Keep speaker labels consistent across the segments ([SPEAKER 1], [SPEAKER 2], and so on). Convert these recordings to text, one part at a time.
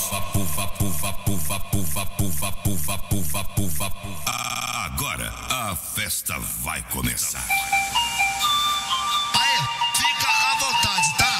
[SPEAKER 1] Agora a festa vai começar.
[SPEAKER 2] Aí, fica à vontade, tá?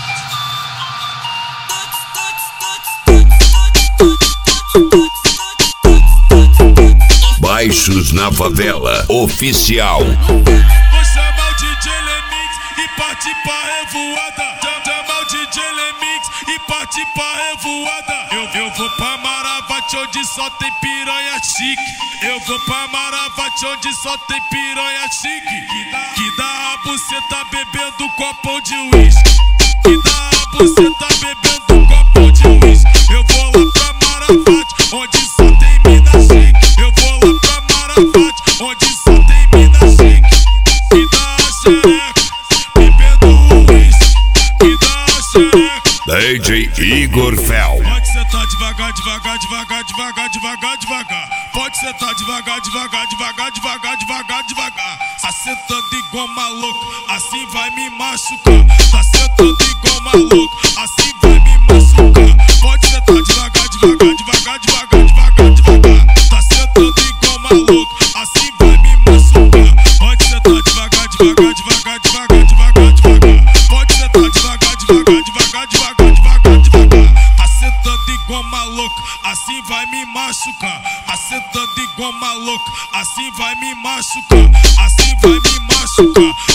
[SPEAKER 1] Baixos na Favela Oficial.
[SPEAKER 3] Vou chamar o DJ Lemix e partir pra revoada. Chamar o DJ Lemix e partir pra revoada. Eu vou pra Maravate onde só tem piranha chique. Eu vou pra Maravate onde só tem piranha chique. Que dá a buceta bebendo copão de uísque. Que dá a buceta bebendo copão de uísque. Eu vou lá pra Maravate onde só tem mina chique. Eu vou lá pra Maravate onde só tem mina chique. Que dá a xereca bebendo uísque. Que dá a xereca.
[SPEAKER 1] DJ Igor Fel.
[SPEAKER 3] Pode sentar devagar, devagar, devagar, devagar, devagar, devagar. Pode sentar devagar, devagar, devagar, devagar, devagar, devagar. Tá sentando igual maluco, assim vai me machucar. Tá sentando igual maluco, assim vai me machucar. Pode sentar devagar, devagar, devagar, devagar, devagar, devagar. Tá sentando igual maluco, assim vai me machucar. Pode sentar devagar, devagar, devagar, devagar, devagar, devagar. Pode sentar devagar, devagar, devagar, devagar, devagar, devagar. Tá sentando igual maluco, assim vai me machucar. Tá sentando igual maluco, assim vai me machucar. Assim vai me machucar.